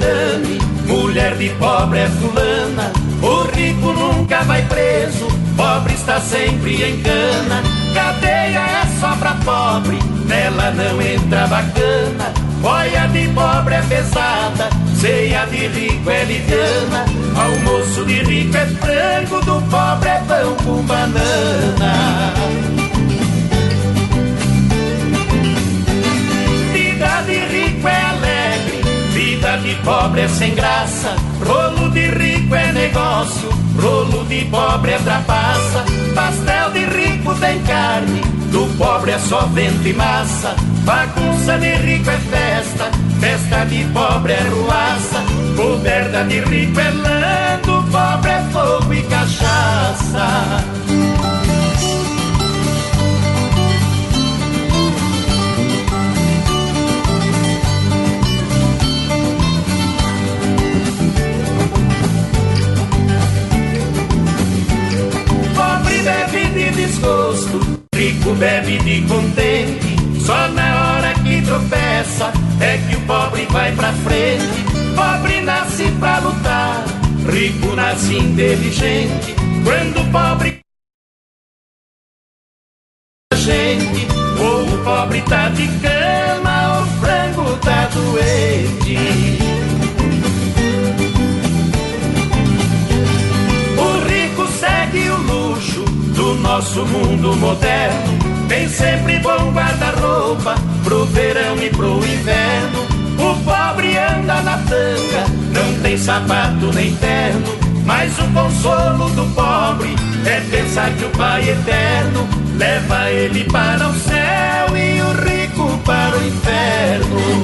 madame, mulher de pobre é fulana. O rico nunca vai preso, pobre está sempre em cana. Cadeia é só pra pobre, nela não entra bacana. Boia de pobre é pesada, ceia de rico é liviana. Almoço de rico é frango, do pobre é pão com banana. Vida de rico é alegre, vida de pobre é sem graça. Rolo de rico é negócio, rolo de pobre é trapaça. Pastel de rico tem carne, do pobre é só vento e massa. Bagunça de rico é festa, festa de pobre é ruaça. Coberta de rico é lã, do pobre é fogo e cachaça. Pobre bebe de desgosto, rico bebe de contente. Só na hora que tropeça é que o pobre vai pra frente. Pobre nasce pra lutar, rico nasce inteligente. Quando o pobre gente, ou o pobre tá de cama, o frango tá doente. O rico segue o luxo do nosso mundo moderno. Tem sempre bom guarda-roupa pro verão e pro inverno. O pobre anda na tanga, não tem sapato nem terno. Mas o consolo do pobre é pensar que o Pai Eterno leva ele para o céu e o rico para o inferno.